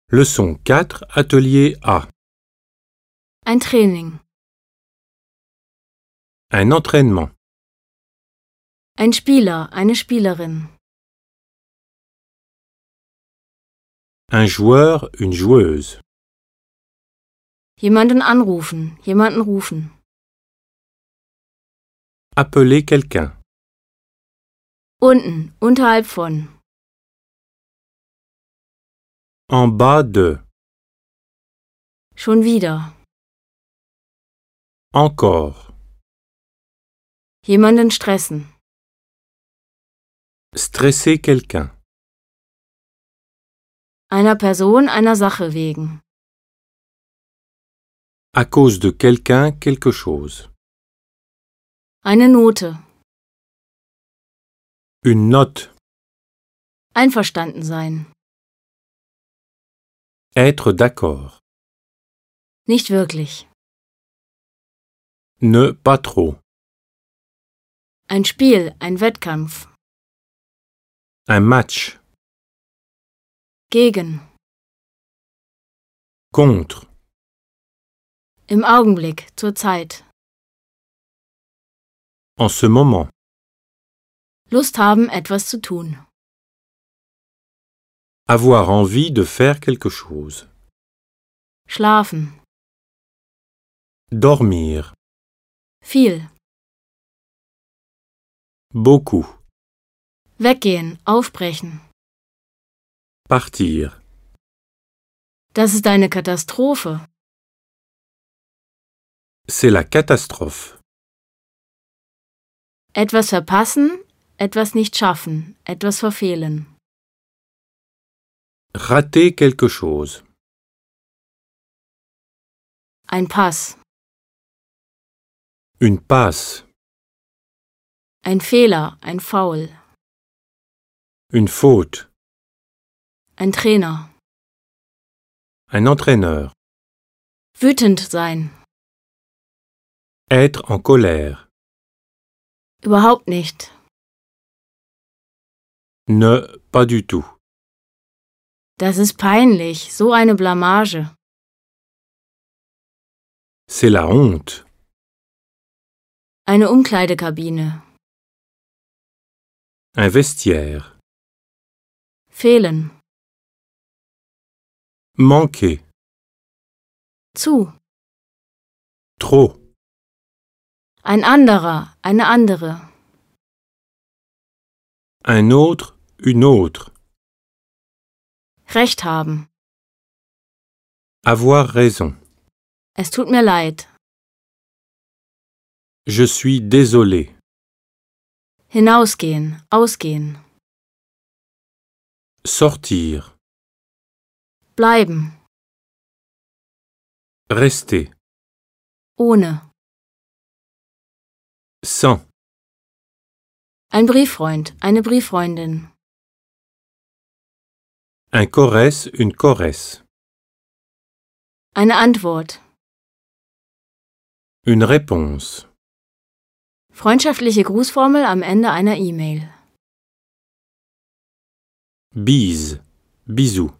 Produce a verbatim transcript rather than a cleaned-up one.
Leçon quatre, atelier A. Ein Training. Un entraînement. Ein Spieler, eine Spielerin. Un joueur, une joueuse. Jemanden anrufen, jemanden rufen. Appeler quelqu'un. Unten, unterhalb von. En bas de. Schon wieder. Encore. Jemanden stressen. Stresser quelqu'un. Einer Person, einer Sache wegen. À cause de quelqu'un, quelque chose. Eine Note. Une note. Einverstanden sein. Être d'accord. Nicht wirklich. Ne pas trop. Ein Spiel, ein Wettkampf. Un match. Gegen. Contre. Im Augenblick, zur Zeit. En ce moment. Lust haben, etwas zu tun. Avoir envie de faire quelque chose. Schlafen. Dormir. Viel. Beaucoup. Weggehen, aufbrechen. Partir. Das ist eine Katastrophe. C'est la catastrophe. Etwas verpassen, etwas nicht schaffen, etwas verfehlen. Rater quelque chose. Ein Pass. Une passe. Ein Fehler, ein Foul. Une faute. Ein Trainer. Un entraîneur. Wütend sein. Être en colère. Überhaupt nicht. Ne pas du tout. Das ist peinlich, so eine Blamage. C'est la honte. Eine Umkleidekabine. Un vestiaire. Fehlen. Manquer. Zu. Trop. Ein anderer, eine andere. Un autre, une autre. Recht haben. Avoir raison. Es tut mir leid. Je suis désolé. Hinausgehen, ausgehen. Sortir. Bleiben. Rester. Ohne. Sans. Ein Brieffreund, eine Brieffreundin. Un corresse, une corresse. Eine Antwort. Une réponse. Freundschaftliche Grußformel am Ende einer E-Mail. Bise. Bisous.